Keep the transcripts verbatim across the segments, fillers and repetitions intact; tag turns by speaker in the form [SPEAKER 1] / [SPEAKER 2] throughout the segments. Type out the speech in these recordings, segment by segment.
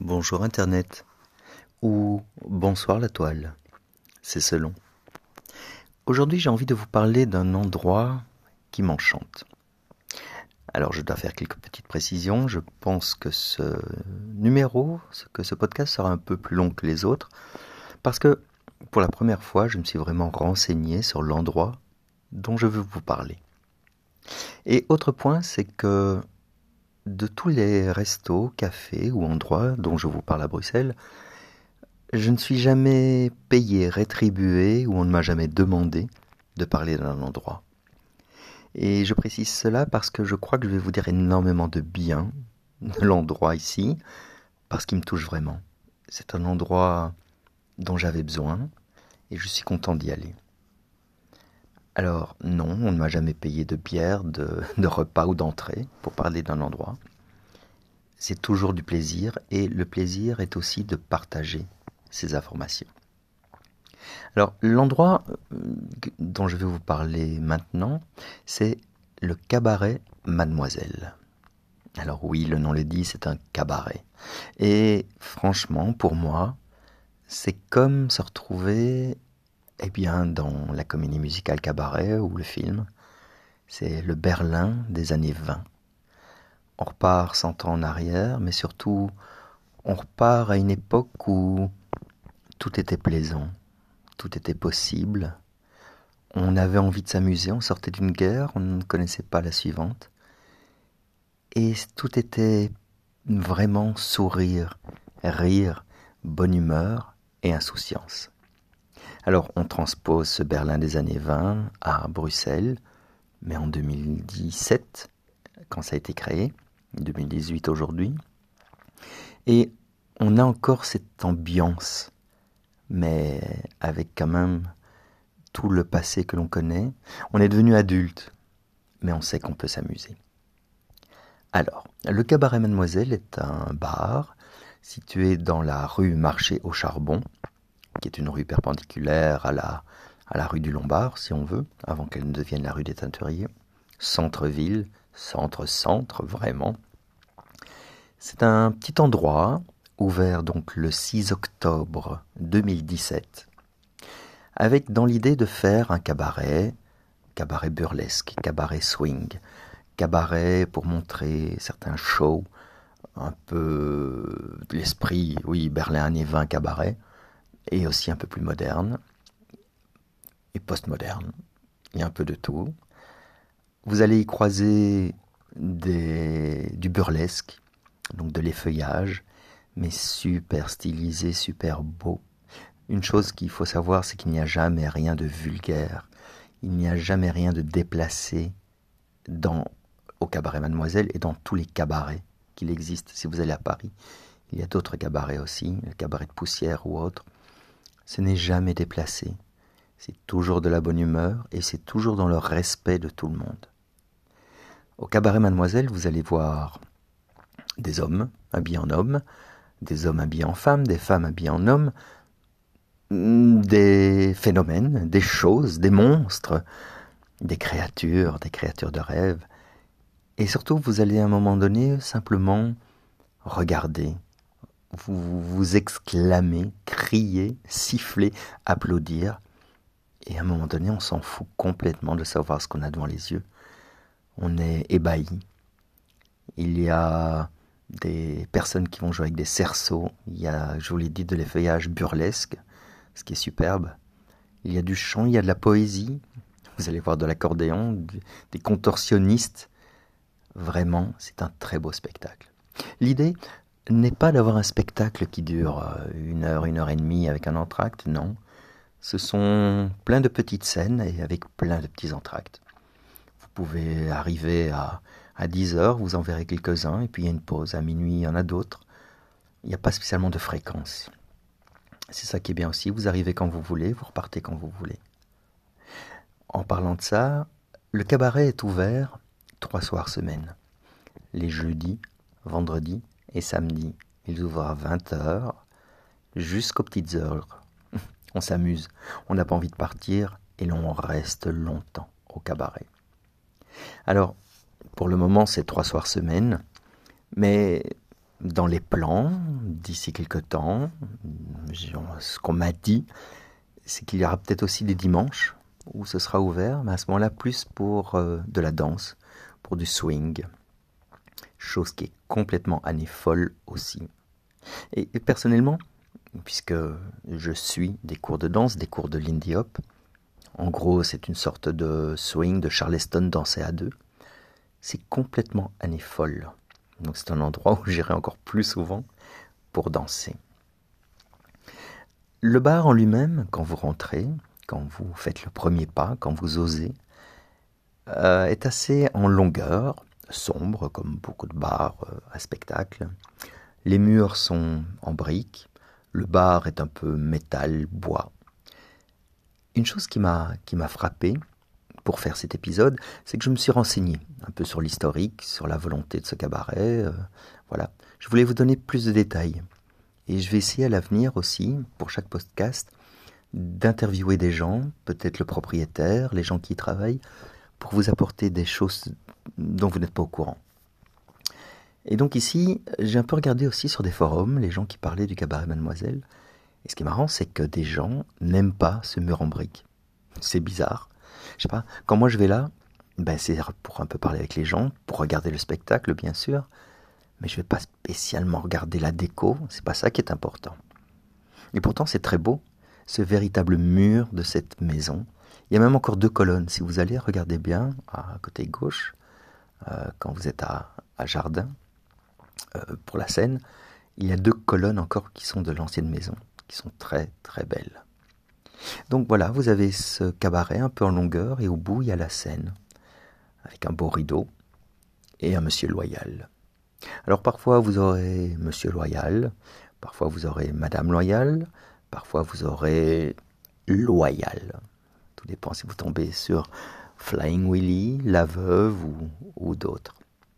[SPEAKER 1] Bonjour Internet ou bonsoir la toile, c'est selon. Aujourd'hui j'ai envie de vous parler d'un endroit qui m'enchante. Alors je dois faire quelques petites précisions, je pense que ce numéro, que ce podcast sera un peu plus long que les autres, parce que pour la première fois je me suis vraiment renseigné sur l'endroit dont je veux vous parler. Et autre point, c'est que de tous les restos, cafés ou endroits dont je vous parle à Bruxelles, je ne suis jamais payé, rétribué, ou on ne m'a jamais demandé de parler d'un endroit. Et je précise cela parce que je crois que je vais vous dire énormément de bien de l'endroit ici, parce qu'il me touche vraiment. C'est un endroit dont j'avais besoin, et je suis content d'y aller. Alors non, on ne m'a jamais payé de bière, de, de repas ou d'entrée pour parler d'un endroit. C'est toujours du plaisir, et le plaisir est aussi de partager ces informations. Alors, l'endroit dont je vais vous parler maintenant, c'est le cabaret Mademoiselle. Alors oui, le nom le dit, c'est un cabaret. Et franchement, pour moi, c'est comme se retrouver eh bien, dans la comédie musicale Cabaret ou le film. C'est le Berlin des années vingt. On repart cent ans en arrière, mais surtout, on repart à une époque où tout était plaisant, tout était possible. On avait envie de s'amuser, on sortait d'une guerre, on ne connaissait pas la suivante. Et tout était vraiment sourire, rire, bonne humeur et insouciance. Alors on transpose ce Berlin des années vingt à Bruxelles, mais en deux mille dix-sept, quand ça a été créé, deux mille dix-huit aujourd'hui. Et on a encore cette ambiance, mais avec quand même tout le passé que l'on connaît. On est devenu adulte, mais on sait qu'on peut s'amuser. Alors, le Cabaret Mademoiselle est un bar situé dans la rue Marché au Charbon, qui est une rue perpendiculaire à la, à la rue du Lombard, si on veut, avant qu'elle ne devienne la rue des Teinturiers. Centre-ville, centre-centre, vraiment. C'est un petit endroit, ouvert donc le six octobre deux mille dix-sept, avec dans l'idée de faire un cabaret, cabaret burlesque, cabaret swing, cabaret pour montrer certains shows, un peu l'esprit, oui, Berlin années vingt cabaret, et aussi un peu plus moderne, et postmoderne, il y a un peu de tout. Vous allez y croiser des, du burlesque, donc de l'effeuillage, mais super stylisé, super beau. Une chose qu'il faut savoir, c'est qu'il n'y a jamais rien de vulgaire, il n'y a jamais rien de déplacé dans, au cabaret Mademoiselle et dans tous les cabarets qu'il existe. Si vous allez à Paris, il y a d'autres cabarets aussi, le cabaret de Poussière ou autre. Ce n'est jamais déplacé, c'est toujours de la bonne humeur et c'est toujours dans le respect de tout le monde. Au cabaret Mademoiselle, vous allez voir des hommes habillés en hommes, des hommes habillés en femmes, des femmes habillées en hommes, des phénomènes, des choses, des monstres, des créatures, des créatures de rêve. Et surtout, vous allez à un moment donné simplement regarder, vous vous exclamer, crier, siffler, applaudir. Et à un moment donné, on s'en fout complètement de savoir ce qu'on a devant les yeux. On est ébahi. Il y a des personnes qui vont jouer avec des cerceaux. Il y a, je vous l'ai dit, de l'effeuillage burlesque, ce qui est superbe. Il y a du chant, il y a de la poésie. Vous allez voir de l'accordéon, des contorsionnistes. Vraiment, c'est un très beau spectacle. L'idée n'est pas d'avoir un spectacle qui dure une heure, une heure et demie avec un entracte, non. Ce sont plein de petites scènes et avec plein de petits entractes. Vous pouvez arriver à, à dix heures, vous en verrez quelques-uns, et puis il y a une pause. À minuit, il y en a d'autres. Il n'y a pas spécialement de fréquence. C'est ça qui est bien aussi, vous arrivez quand vous voulez, vous repartez quand vous voulez. En parlant de ça, le cabaret est ouvert trois soirs semaine. Les jeudis, vendredis et samedis. Ils ouvrent à vingt heures jusqu'aux petites heures. On s'amuse, on n'a pas envie de partir et l'on reste longtemps au cabaret. Alors, pour le moment, c'est trois soirs semaine, mais dans les plans, d'ici quelque temps, ce qu'on m'a dit, c'est qu'il y aura peut-être aussi des dimanches où ce sera ouvert, mais à ce moment-là, plus pour euh, de la danse, pour du swing, chose qui est complètement année folle aussi. Et, et personnellement, puisque je suis des cours de danse, des cours de Lindy Hop, en gros, c'est une sorte de swing de Charleston dansé à deux, c'est complètement année folle. Donc c'est un endroit où j'irai encore plus souvent pour danser. Le bar en lui-même, quand vous rentrez, quand vous faites le premier pas, quand vous osez, euh, est assez en longueur, sombre comme beaucoup de bars euh, à spectacle. Les murs sont en briques, le bar est un peu métal, bois. Une chose qui m'a qui m'a frappé pour faire cet épisode, c'est que je me suis renseigné un peu sur l'historique, sur la volonté de ce cabaret. Euh, voilà, je voulais vous donner plus de détails. Et je vais essayer à l'avenir aussi, pour chaque podcast, d'interviewer des gens, peut-être le propriétaire, les gens qui y travaillent, pour vous apporter des choses dont vous n'êtes pas au courant. Et donc ici, j'ai un peu regardé aussi sur des forums, les gens qui parlaient du cabaret Mademoiselle. Et ce qui est marrant, c'est que des gens n'aiment pas ce mur en briques. C'est bizarre. Je sais pas, quand moi je vais là, ben c'est pour un peu parler avec les gens, pour regarder le spectacle bien sûr, mais je vais pas spécialement regarder la déco, c'est pas ça qui est important. Et pourtant c'est très beau, ce véritable mur de cette maison. Il y a même encore deux colonnes, si vous allez regarder bien, à côté gauche, euh, quand vous êtes à, à Jardin, euh, pour la scène, il y a deux colonnes encore qui sont de l'ancienne maison, qui sont très très belles. Donc voilà, vous avez ce cabaret un peu en longueur et au bout il y a la scène, avec un beau rideau et un monsieur loyal. Alors parfois vous aurez monsieur loyal, parfois vous aurez madame loyal, parfois vous aurez loyal. Tout dépend si vous tombez sur Flying Willy, La Veuve ou, ou d'autres.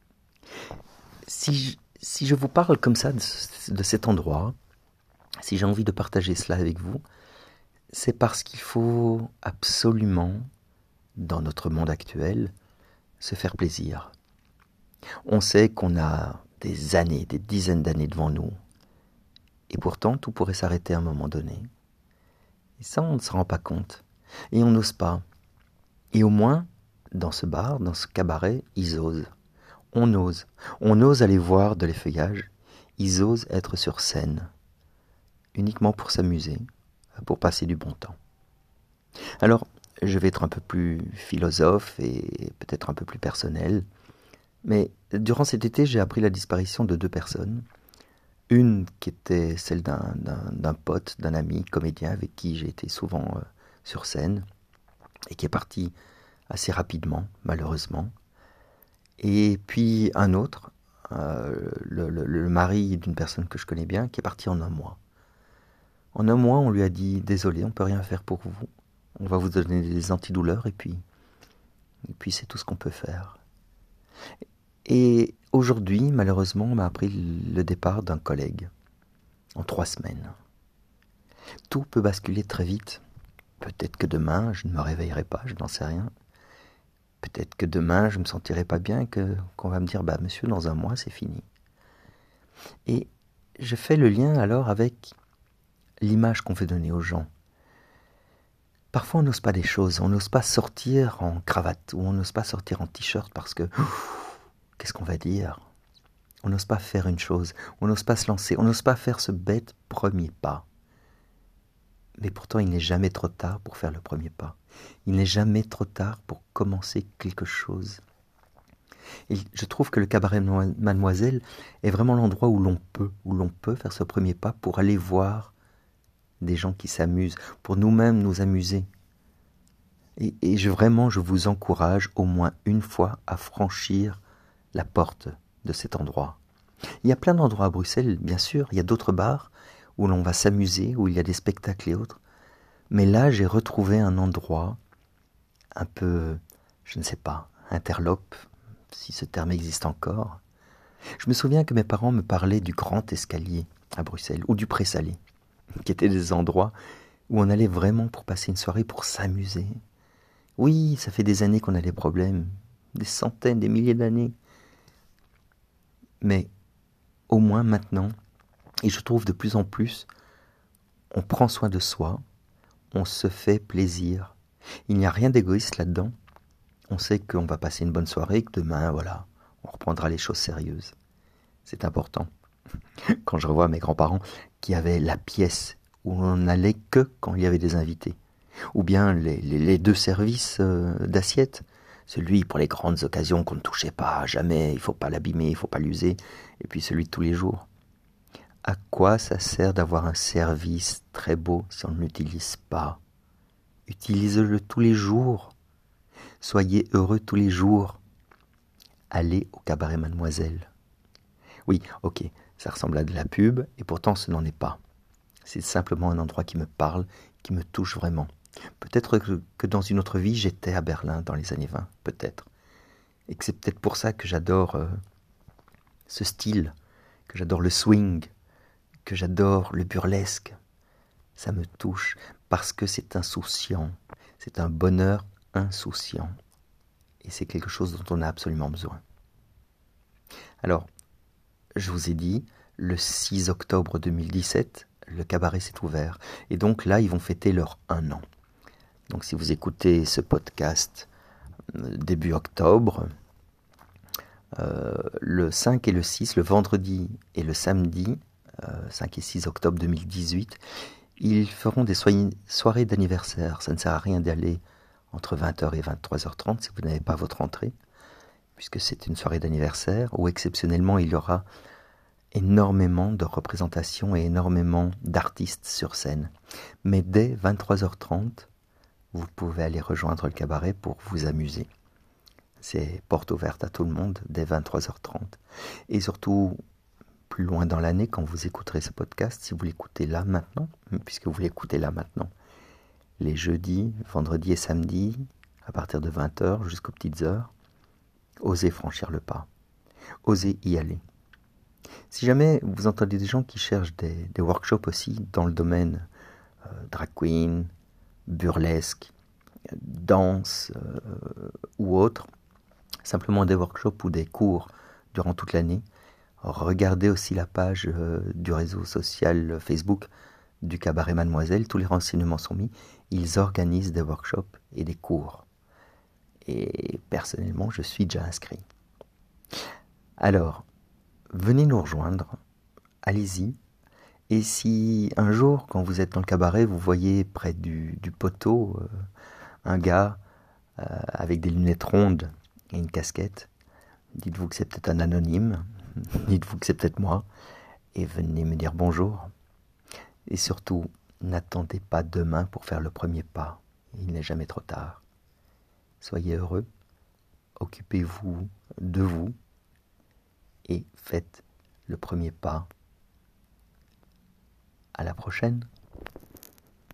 [SPEAKER 1] Si je, si je vous parle comme ça de, de cet endroit, si j'ai envie de partager cela avec vous, c'est parce qu'il faut absolument, dans notre monde actuel, se faire plaisir. On sait qu'on a des années, des dizaines d'années devant nous, et pourtant tout pourrait s'arrêter à un moment donné. Et ça, on ne se rend pas compte, et on n'ose pas. Et au moins, dans ce bar, dans ce cabaret, ils osent. On ose. On ose aller voir de l'effeuillage, ils osent être sur scène, uniquement pour s'amuser, pour passer du bon temps. Alors, je vais être un peu plus philosophe et peut-être un peu plus personnel, mais durant cet été, j'ai appris la disparition de deux personnes. Une qui était celle d'un, d'un, d'un pote, d'un ami comédien avec qui j'ai été souvent euh, sur scène, et qui est parti assez rapidement, malheureusement. Et puis un autre, euh, le, le, le mari d'une personne que je connais bien, qui est parti en un mois. En un mois, on lui a dit « Désolé, on ne peut rien faire pour vous. On va vous donner des antidouleurs et puis, et puis c'est tout ce qu'on peut faire. » Et aujourd'hui, malheureusement, on m'a appris le départ d'un collègue en trois semaines. Tout peut basculer très vite. Peut-être que demain, je ne me réveillerai pas, je n'en sais rien. Peut-être que demain, je ne me sentirai pas bien et que, qu'on va me dire « Bah, monsieur, dans un mois, c'est fini. » Et je fais le lien alors avec l'image qu'on veut donner aux gens. Parfois, on n'ose pas des choses, on n'ose pas sortir en cravate ou on n'ose pas sortir en t-shirt parce que ouf, qu'est-ce qu'on va dire? On n'ose pas faire une chose, on n'ose pas se lancer, on n'ose pas faire ce bête premier pas. Mais pourtant, il n'est jamais trop tard pour faire le premier pas. Il n'est jamais trop tard pour commencer quelque chose. Et je trouve que le cabaret Mademoiselle est vraiment l'endroit où l'on peut, où l'on peut faire ce premier pas pour aller voir des gens qui s'amusent, pour nous-mêmes nous amuser. Et, et je, vraiment, je vous encourage au moins une fois à franchir la porte de cet endroit. Il y a plein d'endroits à Bruxelles, bien sûr, il y a d'autres bars où l'on va s'amuser, où il y a des spectacles et autres. Mais là, j'ai retrouvé un endroit un peu, je ne sais pas, interlope, si ce terme existe encore. Je me souviens que mes parents me parlaient du Grand Escalier à Bruxelles, ou du Pré-Salé, qui étaient des endroits où on allait vraiment pour passer une soirée, pour s'amuser. Oui, ça fait des années qu'on a des problèmes, des centaines, des milliers d'années. Mais au moins maintenant, et je trouve de plus en plus, on prend soin de soi, on se fait plaisir. Il n'y a rien d'égoïste là-dedans. On sait qu'on va passer une bonne soirée, que demain, voilà, on reprendra les choses sérieuses. C'est important. Quand je revois mes grands-parents qui avaient la pièce où on n'allait que quand il y avait des invités, ou bien les, les, les deux services euh, d'assiettes, celui pour les grandes occasions qu'on ne touchait pas, jamais, il ne faut pas l'abîmer, il ne faut pas l'user, et puis celui de tous les jours. À quoi ça sert d'avoir un service très beau si on ne l'utilise pas? Utilisez-le tous les jours. Soyez heureux tous les jours. Allez au cabaret Mademoiselle. Oui, ok, ça ressemble à de la pub, et pourtant ce n'en est pas. C'est simplement un endroit qui me parle, qui me touche vraiment. Peut-être que, que dans une autre vie, j'étais à Berlin dans les années vingt, peut-être. Et que c'est peut-être pour ça que j'adore euh, ce style, que j'adore le swing, que j'adore le burlesque. Ça me touche parce que c'est insouciant. C'est un bonheur insouciant. Et c'est quelque chose dont on a absolument besoin. Alors, je vous ai dit, le six octobre deux mille dix-sept, le cabaret s'est ouvert. Et donc là, ils vont fêter leur un an. Donc si vous écoutez ce podcast euh, début octobre, euh, le cinq et le six, le vendredi et le samedi, euh, cinq et six octobre deux mille dix-huit, ils feront des soirées, soirées d'anniversaire. Ça ne sert à rien d'aller entre vingt heures et vingt-trois heures trente si vous n'avez pas votre entrée, puisque c'est une soirée d'anniversaire où exceptionnellement il y aura énormément de représentations et énormément d'artistes sur scène. Mais dès vingt-trois heures trente, vous pouvez aller rejoindre le cabaret pour vous amuser. C'est porte ouverte à tout le monde dès vingt-trois heures trente. Et surtout, plus loin dans l'année, quand vous écouterez ce podcast, si vous l'écoutez là maintenant, puisque vous l'écoutez là maintenant, les jeudis, vendredis et samedis, à partir de vingt heures jusqu'aux petites heures, osez franchir le pas. Osez y aller. Si jamais vous entendez des gens qui cherchent des, des workshops aussi dans le domaine euh, drag queen, burlesque, danse euh, ou autre, simplement des workshops ou des cours durant toute l'année, regardez aussi la page euh, du réseau social Facebook du cabaret Mademoiselle, tous les renseignements sont mis, ils organisent des workshops et des cours. Et personnellement, je suis déjà inscrit. Alors, venez nous rejoindre, allez-y. Et si un jour, quand vous êtes dans le cabaret, vous voyez près du, du poteau euh, un gars euh, avec des lunettes rondes et une casquette, dites-vous que c'est peut-être un anonyme, dites-vous que c'est peut-être moi, et venez me dire bonjour. Et surtout, n'attendez pas demain pour faire le premier pas, il n'est jamais trop tard. Soyez heureux, occupez-vous de vous, et faites le premier pas. À la prochaine.